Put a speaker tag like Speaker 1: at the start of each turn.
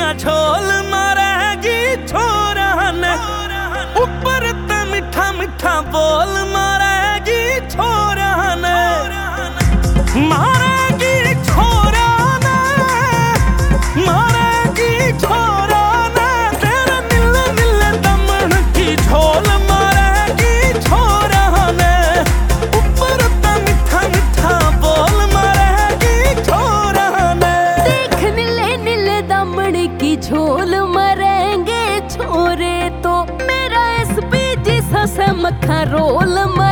Speaker 1: का झोल मारेगी छोरा ने, ऊपर ते मीठा मीठा बोल मारेगी छोरा ने, मारेगी छोरा ने, मारेगी छोरा ने, तेरे नीले नीले दमन की झोल मारेगी छोरा ने, ऊपर ते मीठा मीठा बोल मारेगी छोरा ने।
Speaker 2: देख नीले नीले दमन की झोल मरेंगे छोरे तो, मेरा एसपी जी सा मक्खा रोल